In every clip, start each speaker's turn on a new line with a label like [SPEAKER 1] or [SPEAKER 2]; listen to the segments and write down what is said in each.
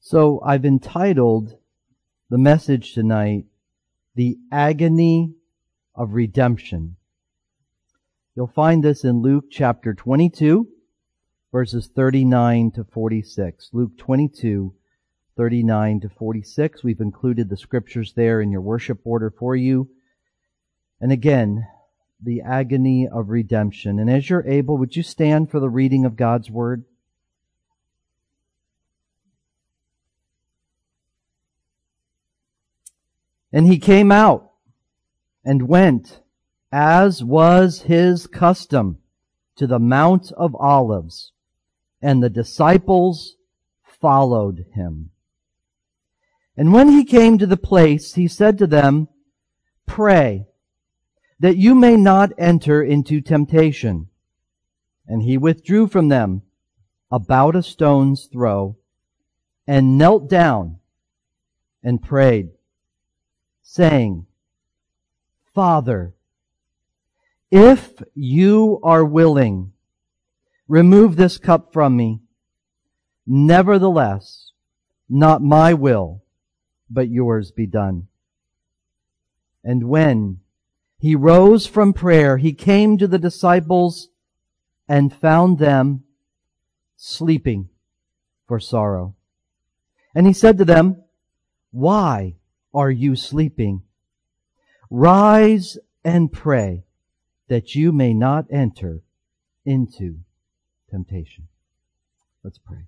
[SPEAKER 1] So I've entitled the message tonight, The Agony of Redemption. You'll find this in Luke chapter 22, verses 39 to 46. Luke 22, 39 to 46. We've included the scriptures there in your worship order for you. And again, the agony of redemption. And as you're able, would you stand for the reading of God's Word? And he came out and went, as was his custom, to the Mount of Olives, and the disciples followed him. And when he came to the place, he said to them, "Pray, that you may not enter into temptation." And he withdrew from them about a stone's throw, and knelt down and prayed, saying, "Father, if you are willing, remove this cup from me. Nevertheless, not my will, but yours be done." And when he rose from prayer, he came to the disciples and found them sleeping for sorrow. And he said to them, "Why are you sleeping? Rise and pray, that you may not enter into temptation." Let's pray.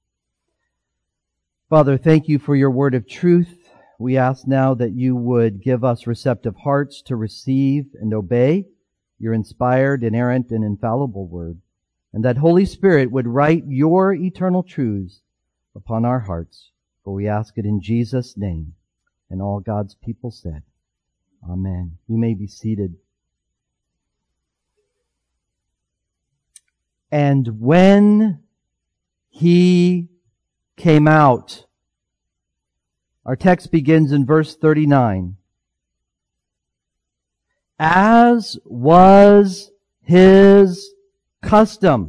[SPEAKER 1] Father, thank you for your word of truth. We ask now that you would give us receptive hearts to receive and obey your inspired, inerrant, and infallible word, and that Holy Spirit would write your eternal truths upon our hearts. For we ask it in Jesus' name. And all God's people said, Amen. You may be seated. And when he came out, our text begins in verse 39. As was his custom,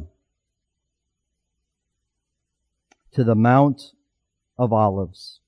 [SPEAKER 1] to the Mount of Olives.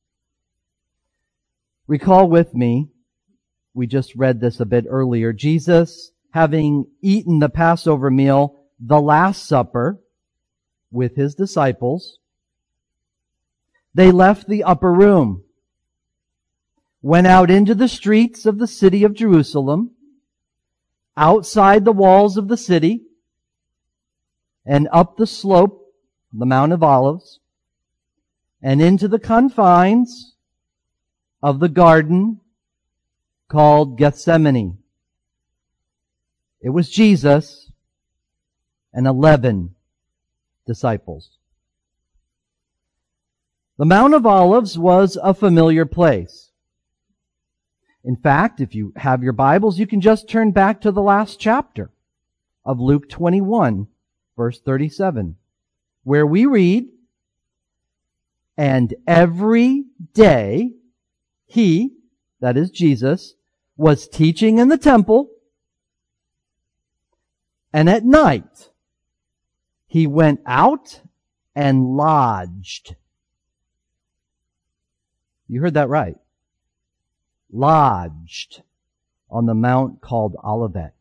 [SPEAKER 1] Recall with me, we just read this a bit earlier, Jesus having eaten the Passover meal, the Last Supper, with his disciples, they left the upper room, went out into the streets of the city of Jerusalem, outside the walls of the city, and up the slope, the Mount of Olives, and into the confines of the garden called Gethsemane. It was Jesus and 11 disciples. The Mount of Olives was a familiar place. In fact, if you have your Bibles, you can just turn back to the last chapter of Luke 21, verse 37, where we read, "And every day he," that is Jesus, "was teaching in the temple, and at night he went out and lodged." You heard that right. Lodged on the mount called Olivet.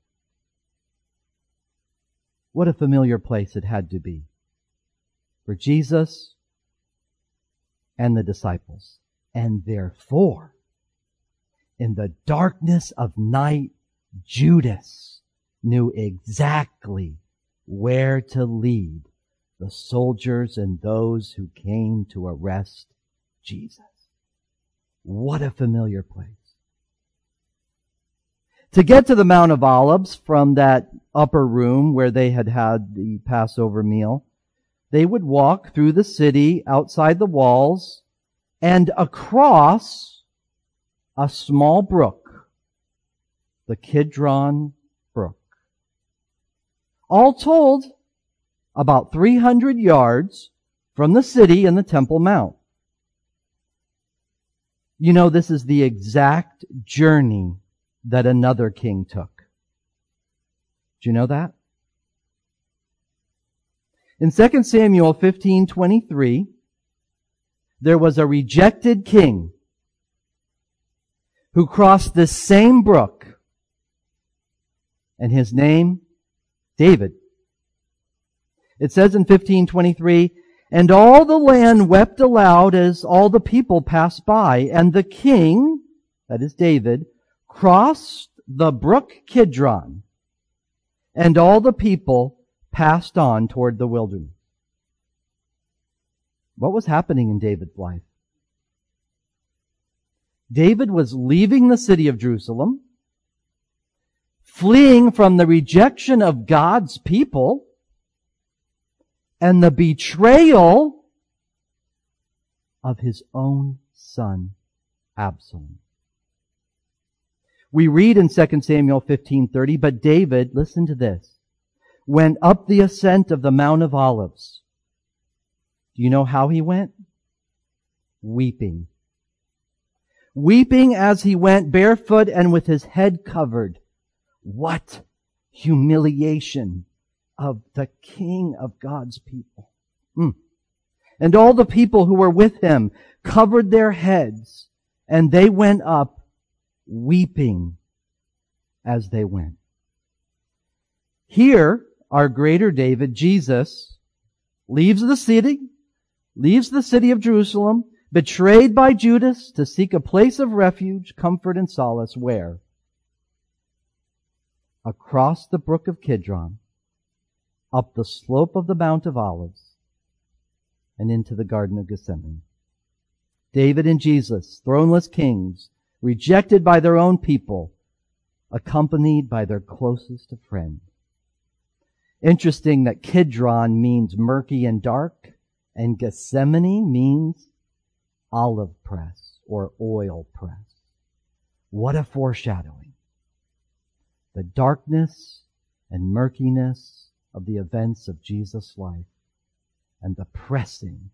[SPEAKER 1] What a familiar place it had to be for Jesus and the disciples. And therefore, in the darkness of night, Judas knew exactly where to lead the soldiers and those who came to arrest Jesus. What a familiar place. To get to the Mount of Olives from that upper room where they had had the Passover meal, they would walk through the city outside the walls and across a small brook, the Kidron Brook. All told, about 300 yards from the city and the Temple Mount. You know, this is the exact journey that another king took. Do you know that? In 2 Samuel 15:23, there was a rejected king who crossed this same brook, and his name, David. It says in 15:23, and all the land wept aloud as all the people passed by, and the king, that is David, crossed the brook Kidron, and all the people passed on toward the wilderness. What was happening in David's life? David was leaving the city of Jerusalem, fleeing from the rejection of God's people and the betrayal of his own son, Absalom. We read in 2 Samuel 15:30, but David, listen to this, went up the ascent of the Mount of Olives. Do you know how he went? Weeping. Weeping as he went barefoot and with his head covered. What humiliation of the King of God's people. And all the people who were with him covered their heads, and they went up weeping as they went. Here, our greater David, Jesus, leaves the city of Jerusalem, betrayed by Judas to seek a place of refuge, comfort, and solace. Where? Across the brook of Kidron, up the slope of the Mount of Olives, and into the Garden of Gethsemane. David and Jesus, throneless kings, rejected by their own people, accompanied by their closest of friends. Interesting that Kidron means murky and dark, and Gethsemane means olive press or oil press. What a foreshadowing. The darkness and murkiness of the events of Jesus' life and the pressing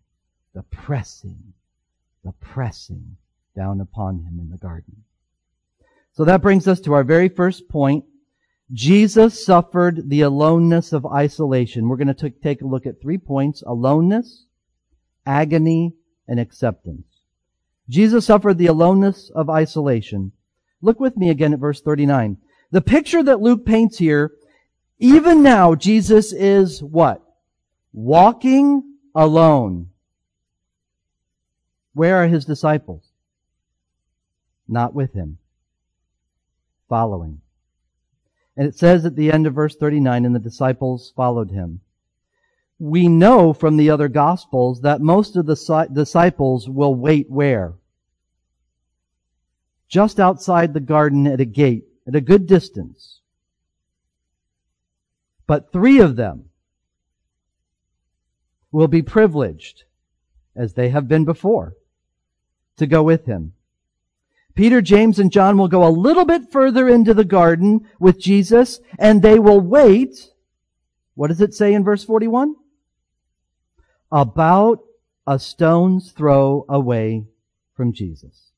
[SPEAKER 1] down upon him in the garden. So that brings us to our very first point. Jesus suffered the aloneness of isolation. We're going to take a look at 3 points: aloneness, agony, and acceptance. Jesus suffered the aloneness of isolation. Look with me again at verse 39. The picture that Luke paints here, even now Jesus is what? Walking alone. Where are his disciples? Not with him. Following. And it says at the end of verse 39, and the disciples followed him. We know from the other Gospels that most of the disciples will wait where? Just outside the garden at a gate, at a good distance. But 3 of them will be privileged, as they have been before, to go with him. Peter, James, and John will go a little bit further into the garden with Jesus, and they will wait. What does it say in verse 41? About a stone's throw away from Jesus.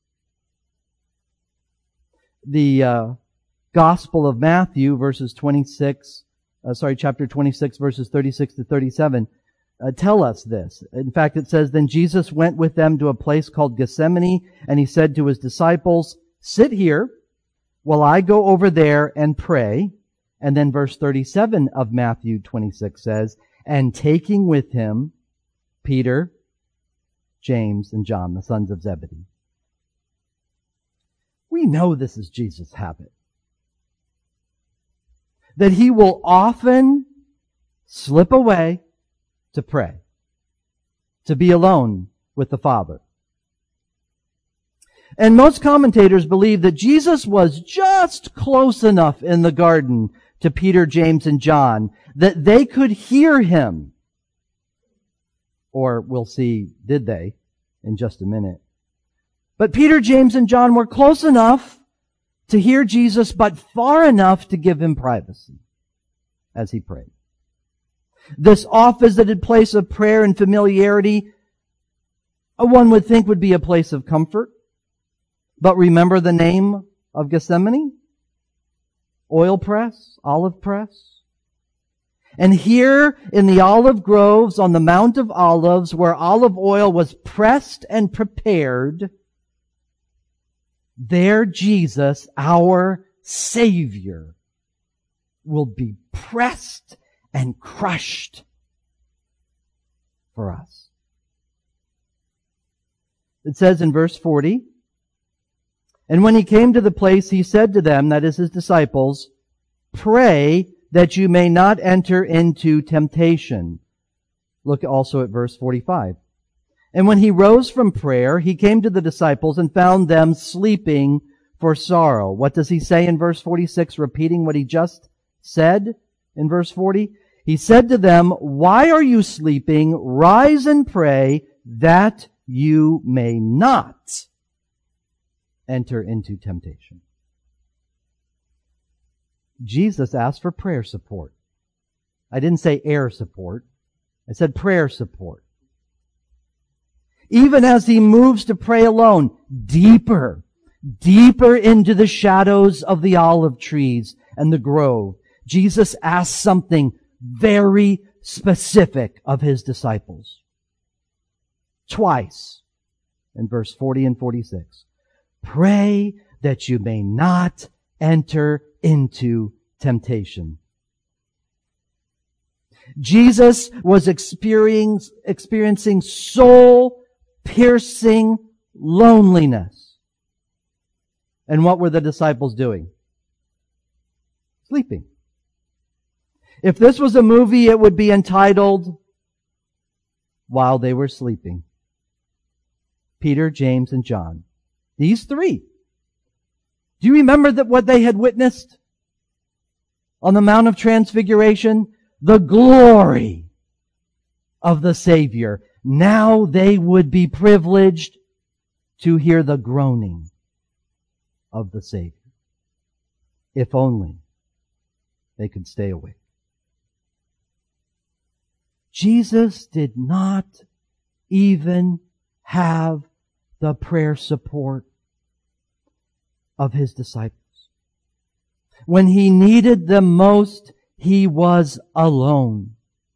[SPEAKER 1] The Gospel of Matthew, chapter 26, verses 36 to 37, tell us this. In fact, it says, then Jesus went with them to a place called Gethsemane, and he said to his disciples, sit here while I go over there and pray. And then verse 37 of Matthew 26 says, and taking with him Peter, James, and John, the sons of Zebedee. We know this is Jesus' habit. That he will often slip away to pray, to be alone with the Father. And most commentators believe that Jesus was just close enough in the garden to Peter, James, and John that they could hear him. Or we'll see, did they, in just a minute. But Peter, James, and John were close enough to hear Jesus, but far enough to give him privacy as he prayed. This oft-visited place of prayer and familiarity, one would think would be a place of comfort. But remember the name of Gethsemane? Oil press, olive press. And here in the olive groves on the Mount of Olives, where olive oil was pressed and prepared, there Jesus, our Savior, will be pressed and crushed for us. It says in verse 40, and when he came to the place, he said to them, that is his disciples, pray that you may not enter into temptation. Look also at verse 45. And when he rose from prayer, he came to the disciples and found them sleeping for sorrow. What does he say in verse 46, repeating what he just said in verse 40? He said to them, why are you sleeping? Rise and pray that you may not enter into temptation. Jesus asked for prayer support. I didn't say air support. I said prayer support. Even as he moves to pray alone, deeper into the shadows of the olive trees and the grove, Jesus asks something very specific of his disciples. Twice in verse 40 and 46. Pray that you may not enter into temptation. Jesus was experiencing soul-piercing loneliness. And what were the disciples doing? Sleeping. If this was a movie, it would be entitled While They Were Sleeping. Peter, James, and John. These three. Do you remember what they had witnessed on the Mount of Transfiguration? The glory of the Savior. Now they would be privileged to hear the groaning of the Savior. If only they could stay awake. Jesus did not even have the prayer support of his disciples. When he needed them most, he was alone.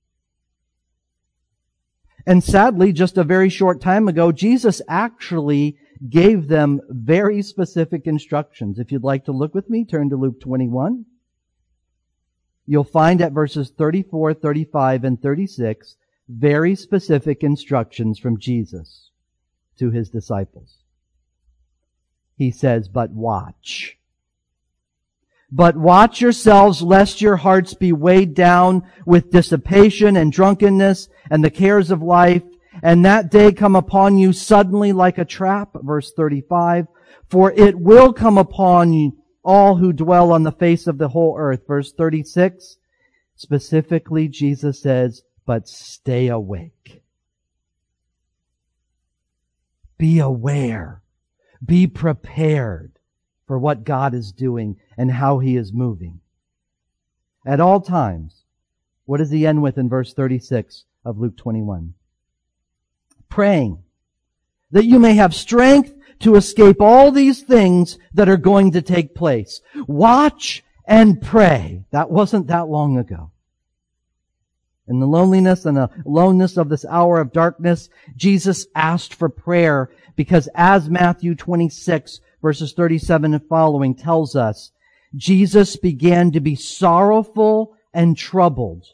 [SPEAKER 1] And sadly, just a very short time ago, Jesus actually gave them very specific instructions. If you'd like to look with me, turn to Luke 21. You'll find at verses 34, 35, and 36 very specific instructions from Jesus to his disciples. He says, but watch. But watch yourselves lest your hearts be weighed down with dissipation and drunkenness and the cares of life, and that day come upon you suddenly like a trap. Verse 35. For it will come upon you, all who dwell on the face of the whole earth. Verse 36. Specifically, Jesus says, but stay awake. Be aware. Be prepared for what God is doing and how He is moving. At all times, what does He end with in verse 36 of Luke 21? Praying that you may have strength to escape all these things that are going to take place. Watch and pray. That wasn't that long ago. In the loneliness and the aloneness of this hour of darkness, Jesus asked for prayer because as Matthew 26 verses 37 and following tells us, Jesus began to be sorrowful and troubled.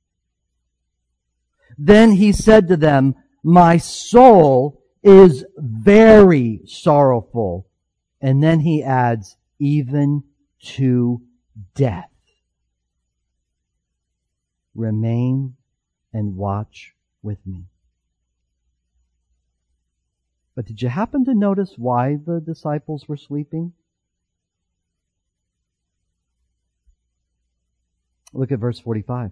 [SPEAKER 1] Then He said to them, my soul is very sorrowful. And then He adds, even to death. Remain and watch with me. But did you happen to notice why the disciples were sleeping? Look at verse 45.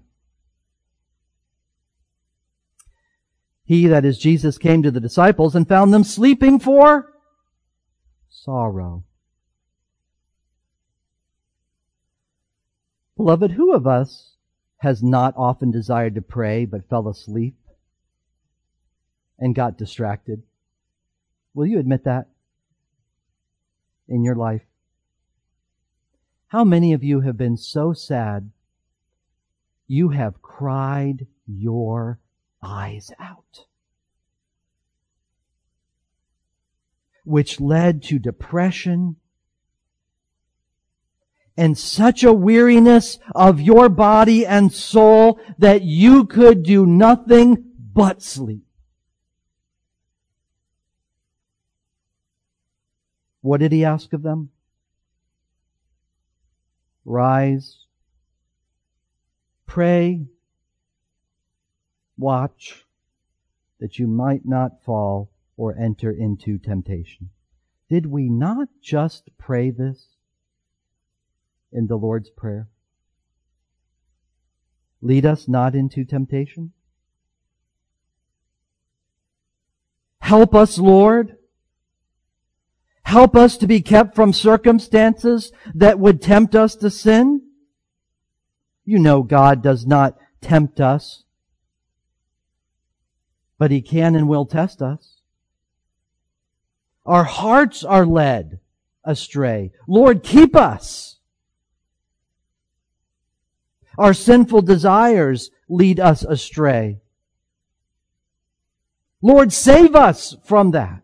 [SPEAKER 1] He, that is Jesus, came to the disciples and found them sleeping for sorrow. Beloved, who of us has not often desired to pray but fell asleep and got distracted? Will you admit that in your life? How many of you have been so sad you have cried your eyes out, which led to depression and such a weariness of your body and soul that you could do nothing but sleep. What did he ask of them? Rise, pray, watch, that you might not fall or enter into temptation. Did we not just pray this in the Lord's Prayer? Lead us not into temptation. Help us, Lord. Help us to be kept from circumstances that would tempt us to sin. You know God does not tempt us, but He can and will test us. Our hearts are led astray. Lord, keep us. Our sinful desires lead us astray. Lord, save us from that.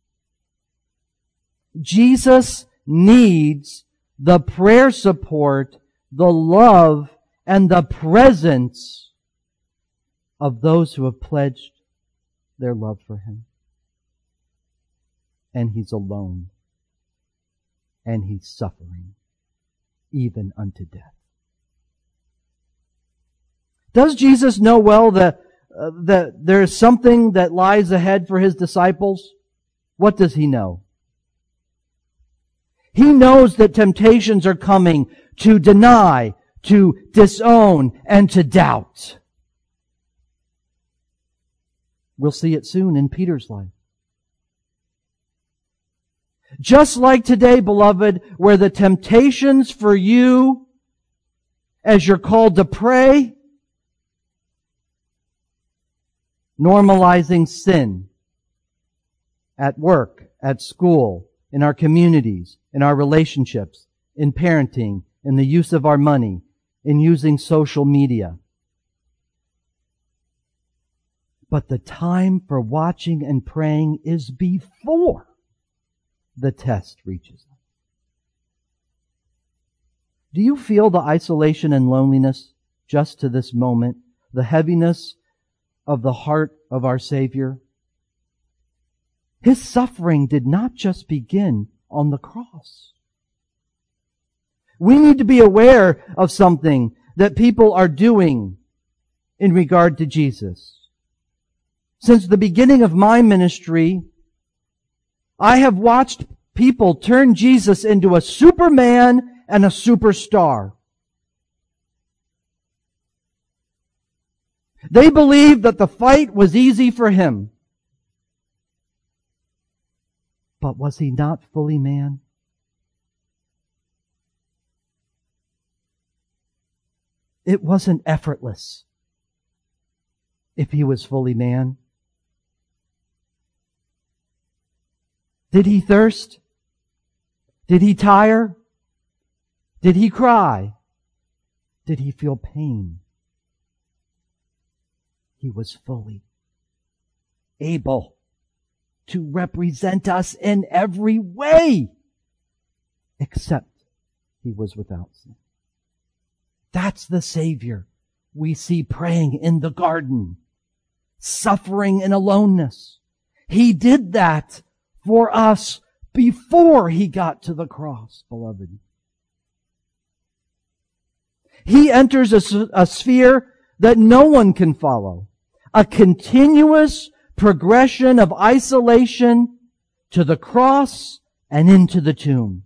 [SPEAKER 1] Jesus needs the prayer support, the love, and the presence of those who have pledged their love for Him. And He's alone. And He's suffering, even unto death. Does Jesus know well that there is something that lies ahead for His disciples? What does He know? He knows that temptations are coming to deny, to disown, and to doubt. We'll see it soon in Peter's life. Just like today, beloved, where the temptations for you, as you're called to pray, normalizing sin at work, at school, in our communities, in our relationships, in parenting, in the use of our money, in using social media. But the time for watching and praying is before the test reaches us. Do you feel the isolation and loneliness just to this moment? The heaviness of the heart of our Savior? His suffering did not just begin on the cross. We need to be aware of something that people are doing in regard to Jesus. Since the beginning of my ministry, I have watched people turn Jesus into a Superman and a superstar. They believed that the fight was easy for Him. But was He not fully man? It wasn't effortless if He was fully man. Did He thirst? Did He tire? Did He cry? Did He feel pain? He was fully able to represent us in every way, except He was without sin. That's the Savior we see praying in the garden, suffering in aloneness. He did that for us before He got to the cross, beloved. He enters a sphere that no one can follow, a continuous progression of isolation to the cross and into the tomb.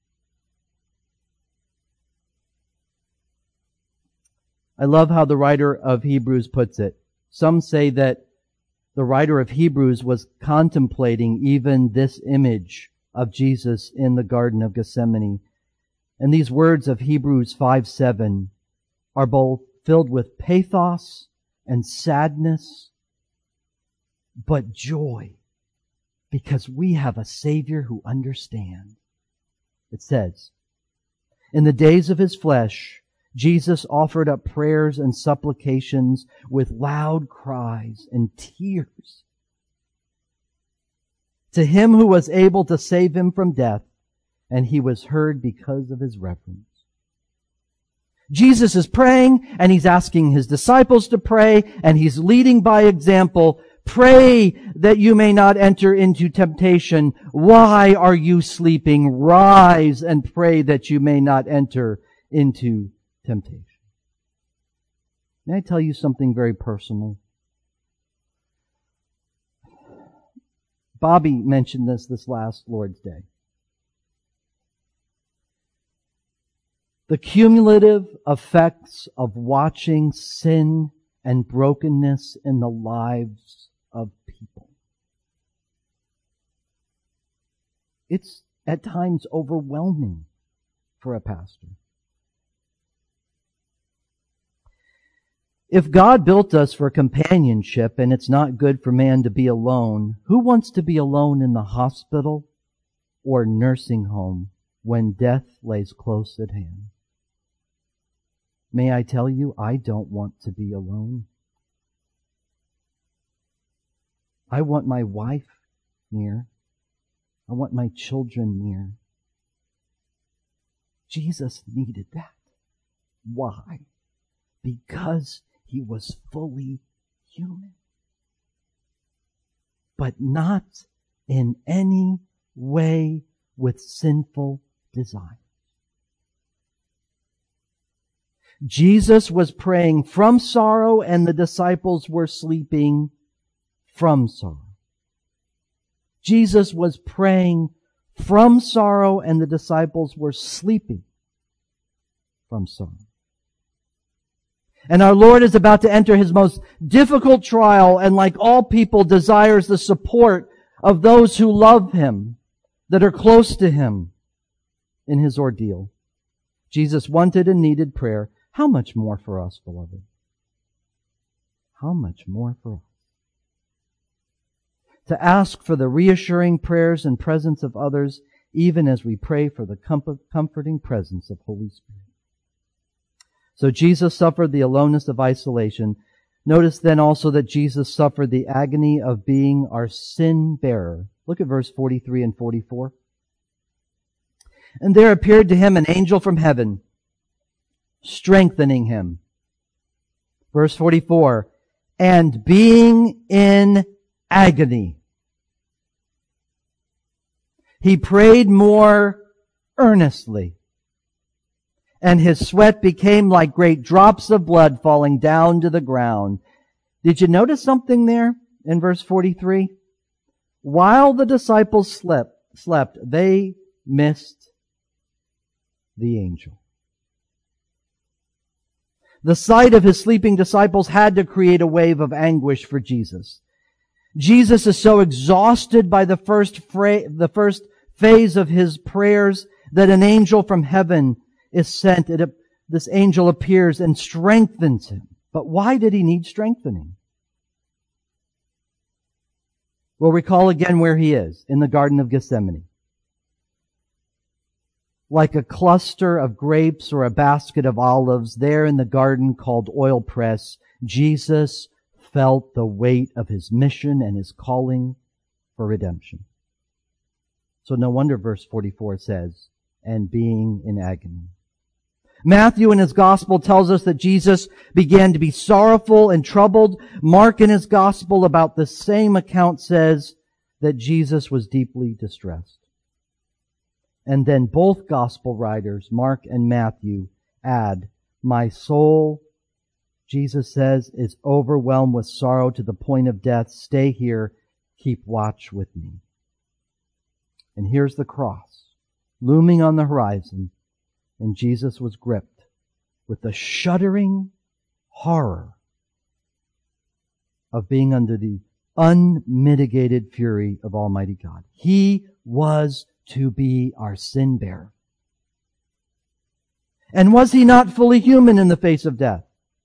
[SPEAKER 1] I love how the writer of Hebrews puts it. Some say that the writer of Hebrews was contemplating even this image of Jesus in the Garden of Gethsemane. And these words of Hebrews 5:7 are both filled with pathos and sadness, but joy, because we have a Savior who understands. It says, in the days of His flesh, Jesus offered up prayers and supplications with loud cries and tears to Him who was able to save him from death, and He was heard because of His reverence. Jesus is praying, and He's asking His disciples to pray, and He's leading by example. Pray that you may not enter into temptation. Why are you sleeping? Rise and pray that you may not enter into temptation. May I tell you something very personal? Bobby mentioned this last Lord's Day. The cumulative effects of watching sin and brokenness in the lives of people. It's at times overwhelming for a pastor. If God built us for companionship and it's not good for man to be alone, who wants to be alone in the hospital or nursing home when death lays close at hand? May I tell you, I don't want to be alone. I want my wife near. I want my children near. Jesus needed that. Why? Because He was fully human. But not in any way with sinful desire. Jesus was praying from sorrow, and the disciples were sleeping from sorrow. Jesus was praying from sorrow, and the disciples were sleeping from sorrow. And our Lord is about to enter His most difficult trial, and like all people, desires the support of those who love Him, that are close to Him in His ordeal. Jesus wanted and needed prayer. How much more for us, beloved? How much more for us? To ask for the reassuring prayers and presence of others, even as we pray for the comforting presence of Holy Spirit. So Jesus suffered the aloneness of isolation. Notice then also that Jesus suffered the agony of being our sin bearer. Look at verse 43 and 44. And there appeared to him an angel from heaven, strengthening him. Verse 44, and being in agony, he prayed more earnestly, and his sweat became like great drops of blood falling down to the ground. Did you notice something there in verse 43? While the disciples slept, they missed the angel. The sight of his sleeping disciples had to create a wave of anguish for Jesus. Jesus is so exhausted by the first phase of his prayers that an angel from heaven is sent. This angel appears and strengthens him. But why did he need strengthening? Well, recall again where he is, in the Garden of Gethsemane. Like a cluster of grapes or a basket of olives, there in the garden called oil press, Jesus felt the weight of his mission and his calling for redemption. So no wonder verse 44 says, and being in agony. Matthew in his gospel tells us that Jesus began to be sorrowful and troubled. Mark in his gospel about the same account says that Jesus was deeply distressed. And then both gospel writers, Mark and Matthew, add, my soul, Jesus says, is overwhelmed with sorrow to the point of death. Stay here. Keep watch with me. And here's the cross, looming on the horizon, and Jesus was gripped with the shuddering horror of being under the unmitigated fury of Almighty God. He was to be our sin bearer. And was he not fully human in the face of death?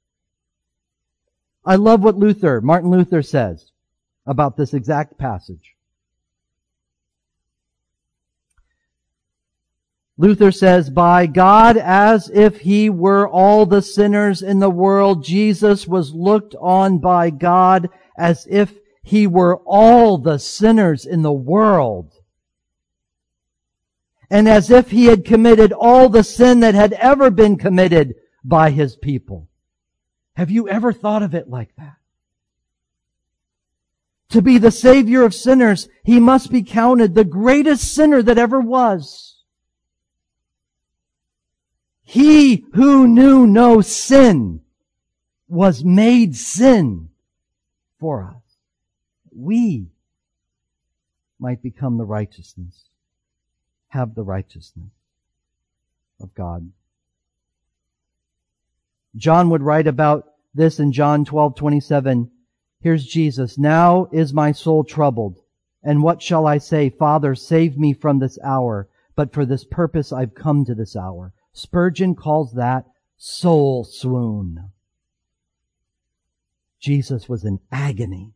[SPEAKER 1] I love what Martin Luther says about this exact passage. Luther says, by God, as if He were all the sinners in the world, Jesus was looked on by God as if He were all the sinners in the world. And as if He had committed all the sin that had ever been committed by His people. Have you ever thought of it like that? To be the Savior of sinners, He must be counted the greatest sinner that ever was. He who knew no sin was made sin for us. We might become the righteousness, have the righteousness of God. John would write about this in John 12:27. Here's Jesus. Now is my soul troubled. And what shall I say? Father, save me from this hour. But for this purpose I've come to this hour. Spurgeon calls that soul swoon. Jesus was in agony.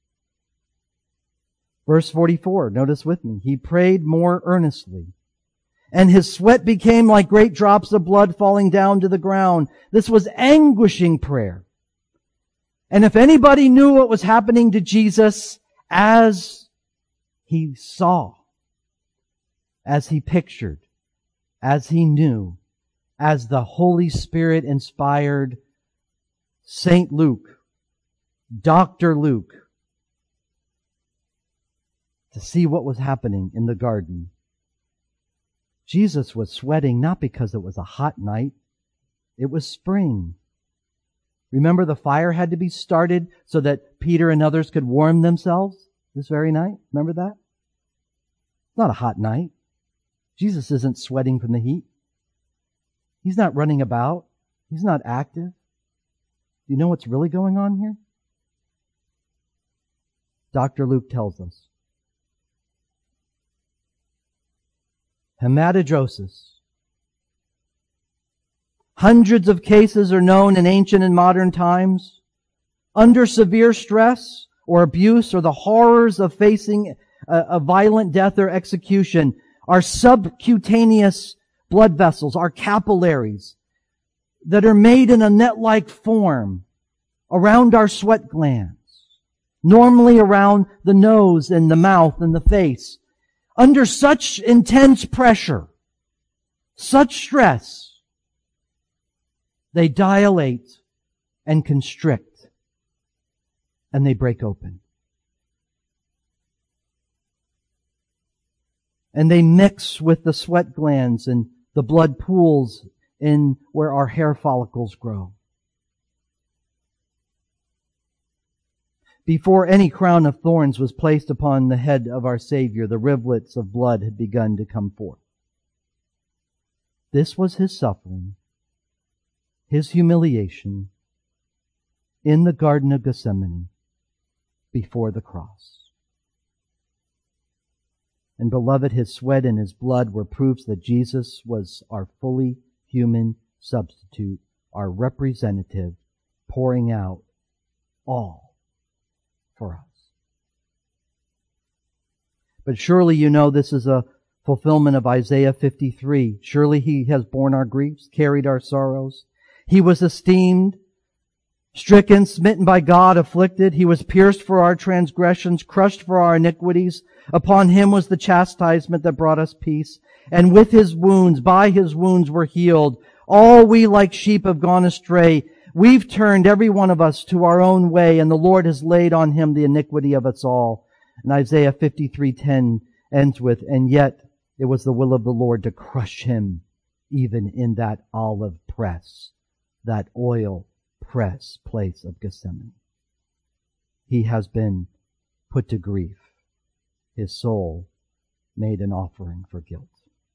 [SPEAKER 1] Verse 44, notice with me. He prayed more earnestly, and his sweat became like great drops of blood falling down to the ground. This was anguishing prayer. And if anybody knew what was happening to Jesus as he saw, as he pictured, as he knew, as the Holy Spirit inspired St. Luke, Dr. Luke, to see what was happening in the garden. Jesus was sweating not because it was a hot night. It was spring. Remember, the fire had to be started so that Peter and others could warm themselves this very night? Remember that? It's not a hot night. Jesus isn't sweating from the heat. He's not running about. He's not active. Do you know what's really going on here? Dr. Luke tells us. Hematidrosis. Hundreds of cases are known in ancient and modern times. Under severe stress or abuse or the horrors of facing a violent death or execution, our subcutaneous blood vessels, our capillaries, that are made in a net-like form around our sweat glands, normally around the nose and the mouth and the face, under such intense pressure, such stress, they dilate and constrict, and they break open. And they mix with the sweat glands and the blood pools in where our hair follicles grow. Before any crown of thorns was placed upon the head of our Savior, the rivulets of blood had begun to come forth. This was His suffering, His humiliation in the Garden of Gethsemane before the cross. And beloved, His sweat and His blood were proofs that Jesus was our fully human substitute, our representative, pouring out all for us. But surely you know this is a fulfillment of Isaiah 53. Surely He has borne our griefs, carried our sorrows. He was esteemed, stricken, smitten by God, afflicted. He was pierced for our transgressions, crushed for our iniquities. Upon Him was the chastisement that brought us peace. And with His wounds, by His wounds we're healed. All we like sheep have gone astray. We've turned every one of us to our own way, and the Lord has laid on Him the iniquity of us all. And Isaiah 53:10 ends with, and yet it was the will of the Lord to crush Him even in that olive press, that oil press place of Gethsemane. He has been put to grief. His soul made an offering for guilt.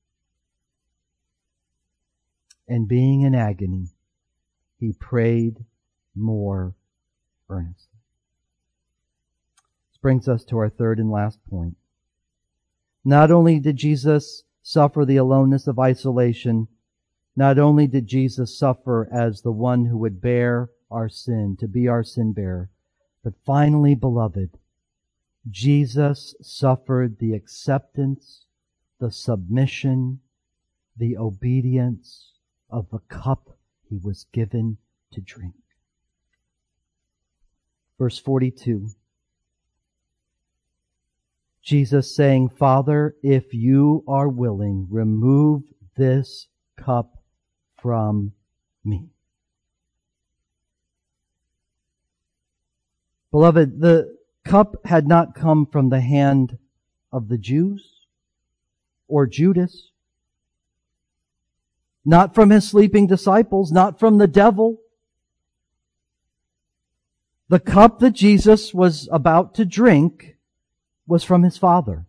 [SPEAKER 1] And being in agony, He prayed more earnestly. This brings us to our third and last point. Not only did Jesus suffer the aloneness of isolation, not only did Jesus suffer as the one who would bear our sin, to be our sin bearer, but finally, beloved, Jesus suffered the acceptance, the submission, the obedience of the cup he was given to drink. Verse 42. Jesus saying, Father, if you are willing, remove this cup from me. Beloved, the cup had not come from the hand of the Jews or Judas, not from his sleeping disciples, not from the devil. The cup that Jesus was about to drink was from his Father.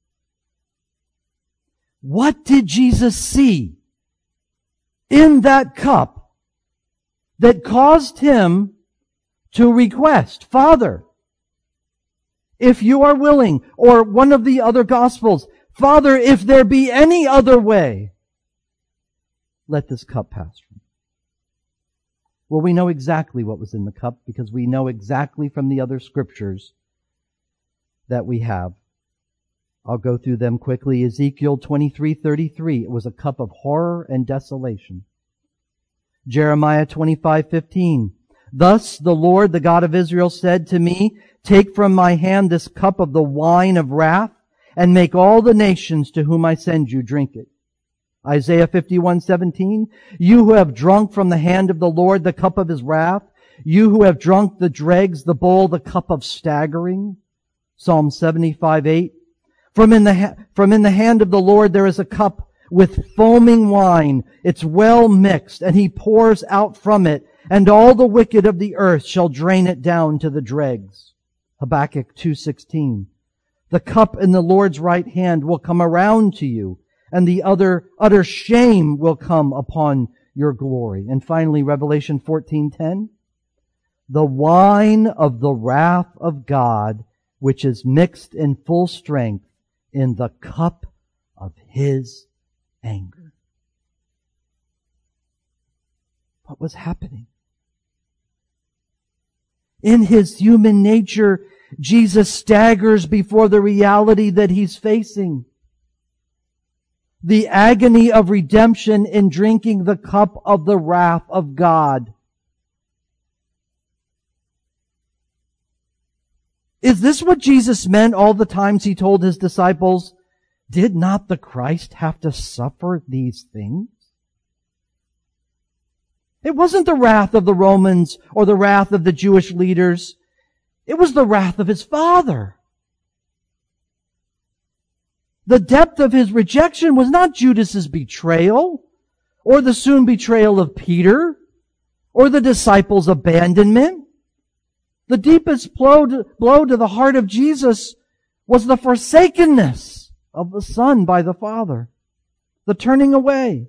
[SPEAKER 1] What did Jesus see in that cup that caused him to request, Father, if you are willing, or one of the other Gospels, Father, if there be any other way, let this cup pass from me. Well, we know exactly what was in the cup because we know exactly from the other scriptures that we have. I'll go through them quickly. Ezekiel 23:33. It was a cup of horror and desolation. Jeremiah 25:15. Thus the Lord, the God of Israel, said to me, take from my hand this cup of the wine of wrath, and make all the nations to whom I send you drink it. Isaiah 51:17. You who have drunk from the hand of the Lord the cup of his wrath, you who have drunk the dregs, the bowl, the cup of staggering. Psalm 75:8. From in the hand of the Lord there is a cup with foaming wine. It's well mixed, and he pours out from it, and all the wicked of the earth shall drain it down to the dregs. Habakkuk 2:16. The cup in the Lord's right hand will come around to you, and the utter shame will come upon your glory. And finally, Revelation 14:10. The wine of the wrath of God, which is mixed in full strength in the cup of his anger. What was happening? In his human nature, Jesus staggers before the reality that he's facing. The agony of redemption in drinking the cup of the wrath of God. Is this what Jesus meant all the times he told his disciples, did not the Christ have to suffer these things? It wasn't the wrath of the Romans or the wrath of the Jewish leaders. It was the wrath of his Father. The depth of his rejection was not Judas's betrayal, or the soon betrayal of Peter, or the disciples' abandonment. The deepest blow to the heart of Jesus was the forsakenness of the Son by the Father, the turning away.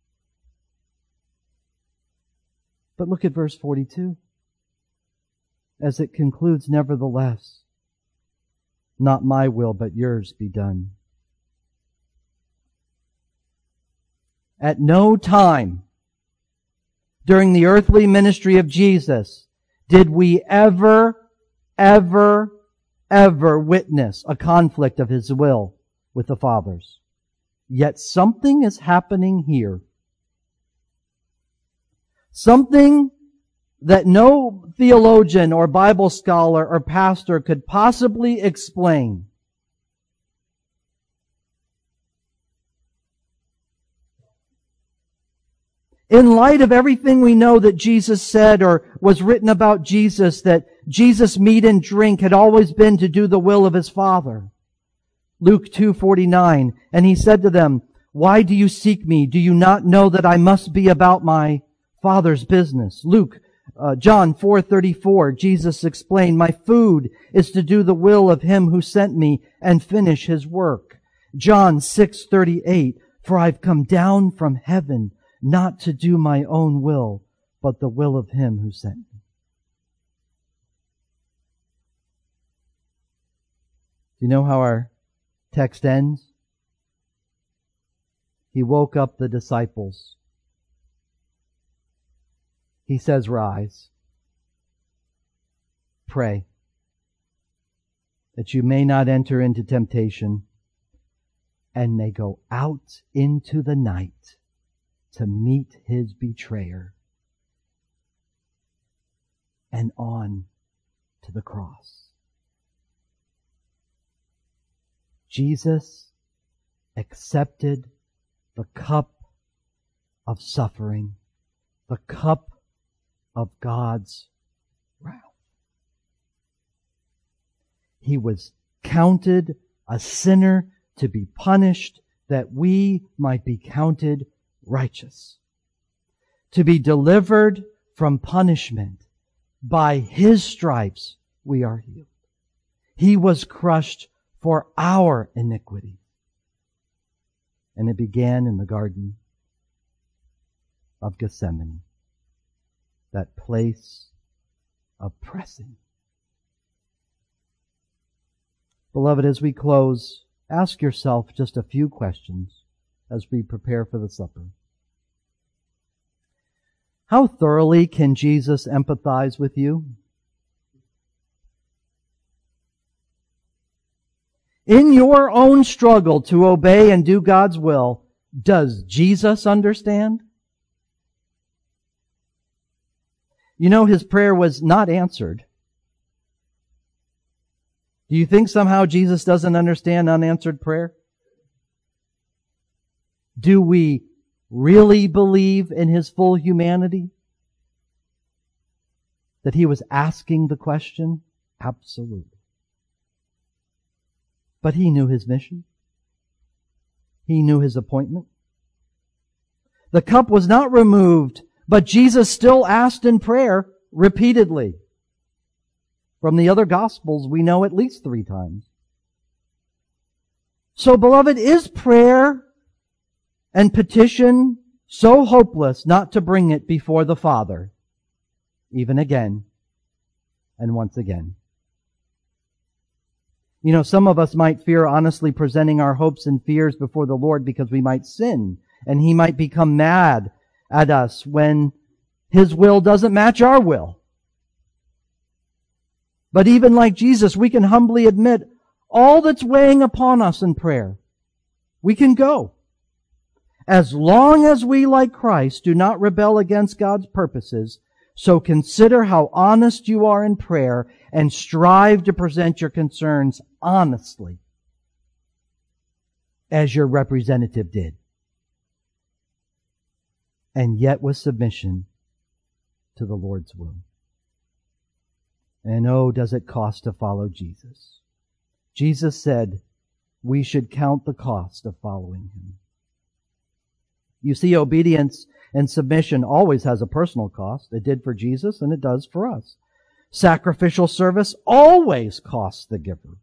[SPEAKER 1] But look at verse 42. As it concludes, nevertheless, not my will, but yours be done. At no time during the earthly ministry of Jesus did we ever witness a conflict of his will with the Father's. Yet something is happening here. Something that no theologian or Bible scholar or pastor could possibly explain. In light of everything we know that Jesus said or was written about Jesus, that Jesus' meat and drink had always been to do the will of his Father. Luke 2:49, and he said to them, why do you seek me? Do you not know that I must be about my Father's business? John 4:34, Jesus explained, my food is to do the will of him who sent me and finish his work. John 6:38, for I've come down from heaven not to do my own will, but the will of him who sent me. Do you know how our text ends? He woke up the disciples. He says, rise, pray, that you may not enter into temptation. and may go out into the night to meet his betrayer and on to the cross. Jesus accepted the cup of suffering, the cup of God's wrath. He was counted a sinner to be punished that we might be counted righteous. To be delivered from punishment. By his stripes we are healed. He was crushed for our iniquity. And it began in the Garden of Gethsemane, that place of pressing. Beloved, as we close, ask yourself just a few questions as we prepare for the supper. How thoroughly can Jesus empathize with you? In your own struggle to obey and do God's will, does Jesus understand? You know, his prayer was not answered. Do you think somehow Jesus doesn't understand unanswered prayer? Do we really believe in his full humanity? That he was asking the question? Absolutely. But he knew his mission. He knew his appointment. The cup was not removed, but Jesus still asked in prayer repeatedly. From the other Gospels, we know at least 3 times. So, beloved, is prayer and petition so hopeless not to bring it before the Father, even again and once again? You know, some of us might fear honestly presenting our hopes and fears before the Lord because we might sin, and He might become mad at us when His will doesn't match our will. But even like Jesus, we can humbly admit all that's weighing upon us in prayer. We can go. As long as we, like Christ, do not rebel against God's purposes, so consider how honest you are in prayer and strive to present your concerns honestly, as your representative did. And yet with submission to the Lord's will. And oh, does it cost to follow Jesus? Jesus said we should count the cost of following Him. You see, obedience and submission always has a personal cost. It did for Jesus and it does for us. Sacrificial service always costs the giver.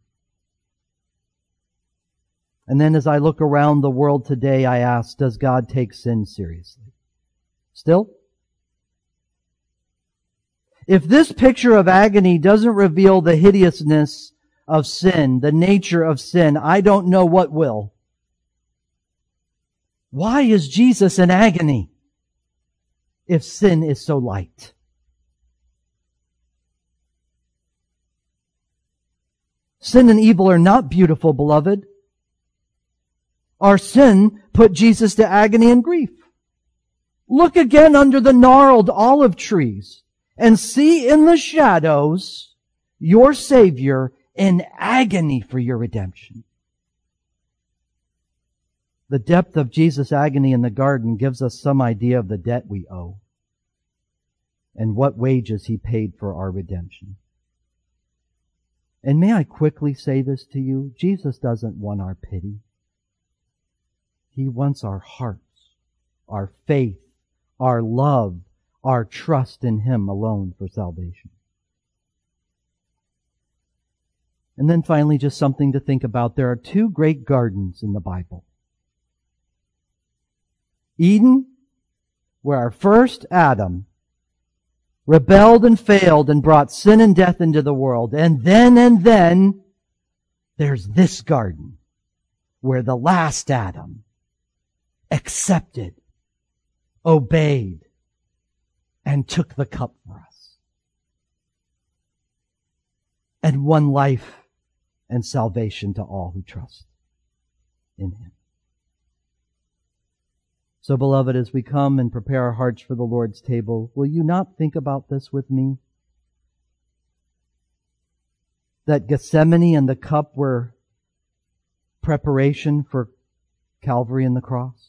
[SPEAKER 1] And then as I look around the world today, I ask, does God take sin seriously? Still? If this picture of agony doesn't reveal the hideousness of sin, the nature of sin, I don't know what will. Why is Jesus in agony if sin is so light? Sin and evil are not beautiful, beloved. Our sin put Jesus to agony and grief. Look again under the gnarled olive trees and see in the shadows your Savior in agony for your redemption. The depth of Jesus' agony in the garden gives us some idea of the debt we owe and what wages He paid for our redemption. And may I quickly say this to you? Jesus doesn't want our pity. He wants our hearts, our faith, our love, our trust in Him alone for salvation. And then finally, just something to think about. There are 2 great gardens in the Bible. Eden, where our first Adam rebelled and failed and brought sin and death into the world. And then there's this garden where the last Adam accepted, obeyed, and took the cup for us. And won life and salvation to all who trust in Him. So, beloved, as we come and prepare our hearts for the Lord's table, will you not think about this with me? That Gethsemane and the cup were preparation for Calvary and the cross.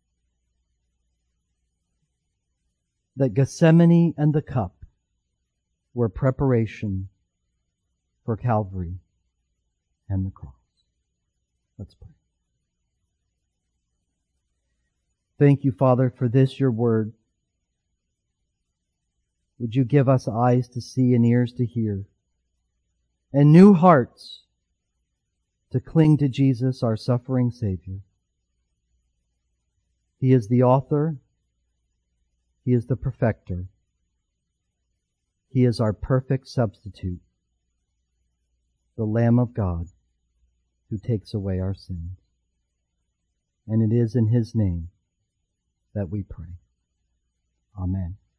[SPEAKER 1] That Gethsemane and the cup were preparation for Calvary and the cross. Let's pray. Thank you, Father, for this, your word. Would you give us eyes to see and ears to hear, and new hearts to cling to Jesus, our suffering Savior. He is the author. He is the perfecter. He is our perfect substitute, the Lamb of God who takes away our sins. And it is in His name that we pray. Amen.